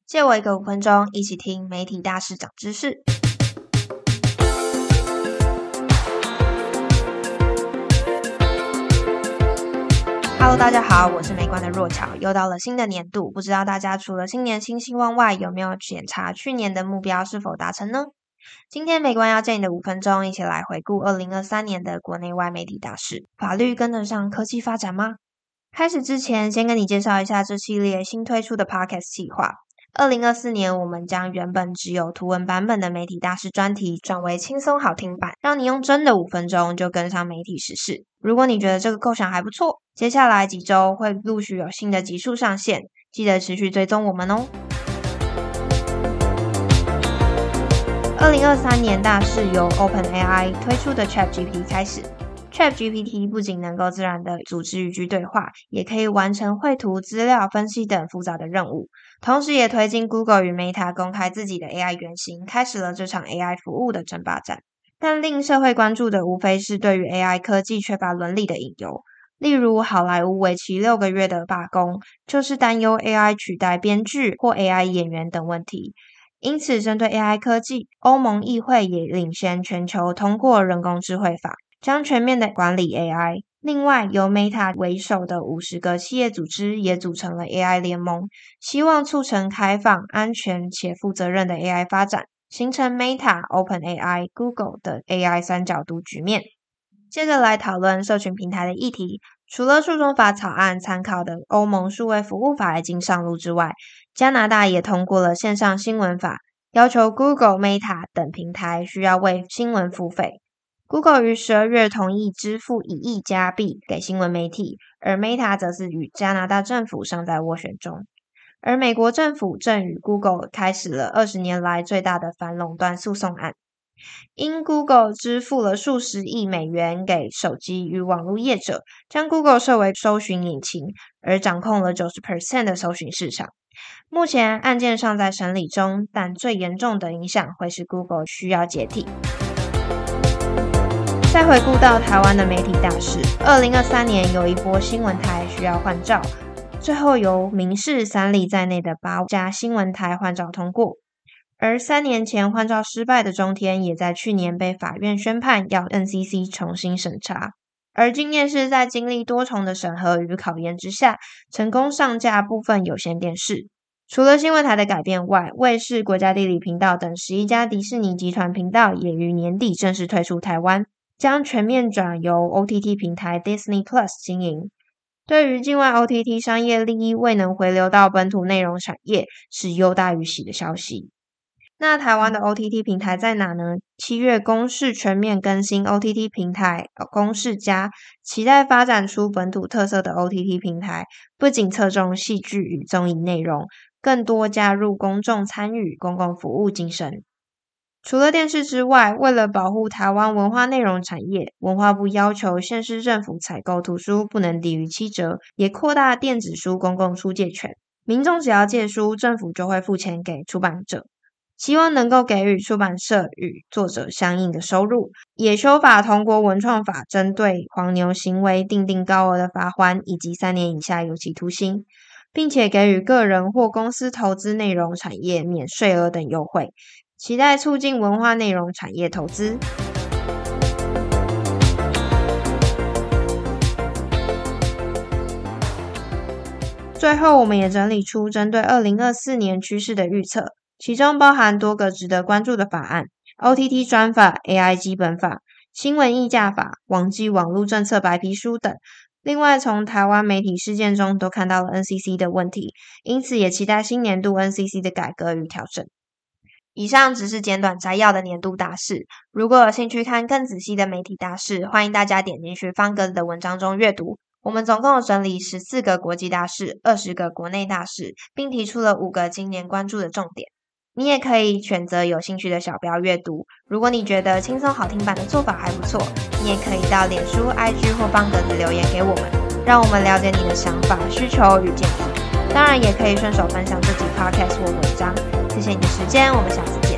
借我一个5分钟，一起听媒体大事长知识。Hello， 大家好，我是媒观的若乔。又到了新的年度，不知道大家除了新年新希望外，有没有检查去年的目标是否达成呢？今天媒观要借你的5分钟，一起来回顾2023年的国内外媒体大事。法律跟得上科技发展吗？开始之前，先跟你介绍一下这系列新推出的 Podcast 计划。2024年，我们将原本只有图文版本的媒体大事专题转为轻松好听版，让你用真的5分钟就跟上媒体时事。如果你觉得这个构想还不错，接下来几周会陆续有新的集数上线，记得持续追踪我们哦。2023年大事由 OpenAI 推出的 ChatGPT 开始。ChatGPT 不仅能够自然的组织语句对话，也可以完成绘图、资料分析等复杂的任务，同时也推进 Google 与 Meta 公开自己的 AI 原型，开始了这场 AI 服务的争霸战。但令社会关注的无非是对于 AI 科技缺乏伦理的隐忧，例如好莱坞为期6个月的罢工，就是担忧 AI 取代编剧或 AI 演员等问题。因此，针对 AI 科技，欧盟议会也领先全球通过人工智慧法，将全面的管理 AI。另外，由 Meta 为首的50个企业组织也组成了 AI 联盟，希望促成开放、安全且负责任的 AI 发展，形成 Meta、OpenAI、Google 的 AI 三角独局面。接着来讨论社群平台的议题。除了诉讼法草案参考的欧盟数位服务法已经上路之外，加拿大也通过了线上新闻法，要求 Google、Meta 等平台需要为新闻付费。Google 于12月同意支付1亿加币给新闻媒体，而 Meta 则是与加拿大政府尚在斡旋中。而美国政府正与 Google 开始了20年来最大的反垄断诉讼案。因 Google 支付了数十亿美元给手机与网络业者，将 Google 设为搜寻引擎，而掌控了 90% 的搜寻市场。目前案件尚在审理中，但最严重的影响会是 Google 需要解体。再回顾到台湾的媒体大事，2023年有一波新闻台需要换照，最后由民视、三立在内的8家新闻台换照通过。而3年前换照失败的中天，也在去年被法院宣判要 NCC 重新审查。而今年是在经历多重的审核与考验之下，成功上架部分有线电视。除了新闻台的改变外，卫视、国家地理频道等11家迪士尼集团频道也于年底正式退出台湾，将全面转由 OTT 平台 Disney Plus 经营。对于境外 OTT 商业利益未能回流到本土内容产业，是忧大于喜的消息。那台湾的 OTT 平台在哪呢？7月公视全面更新 OTT 平台公视+，期待发展出本土特色的 OTT 平台，不仅侧重戏剧与综艺内容，更多加入公众参与、公共服务精神。除了电视之外，为了保护台湾文化内容产业，文化部要求县市政府采购图书不能低于7折，也扩大电子书公共出借权。民众只要借书，政府就会付钱给出版者。希望能够给予出版社与作者相应的收入，也修法通过文创法，针对黄牛行为订定高额的罚锾以及3年以下有期徒刑，并且给予个人或公司投资内容产业免税额等优惠，期待促进文化内容产业投资。最后，我们也整理出针对2024年趋势的预测，其中包含多个值得关注的法案 ，OTT 专法、AI 基本法、新闻议价法、网际网络政策白皮书等。另外，从台湾媒体事件中都看到了 NCC 的问题，因此也期待新年度 NCC 的改革与调整。以上只是简短摘要的年度大事，如果有兴趣看更仔细的媒体大事，欢迎大家点进去方格子的文章中阅读。我们总共有整理14个国际大事、20个国内大事，并提出了5个今年关注的重点。你也可以选择有兴趣的小标阅读。如果你觉得轻松好听版的做法还不错，你也可以到脸书、IG 或方格子留言给我们，让我们了解你的想法、需求与建议。当然也可以顺手分享这集 Podcast 或文章。谢谢你的时间，我们下次见。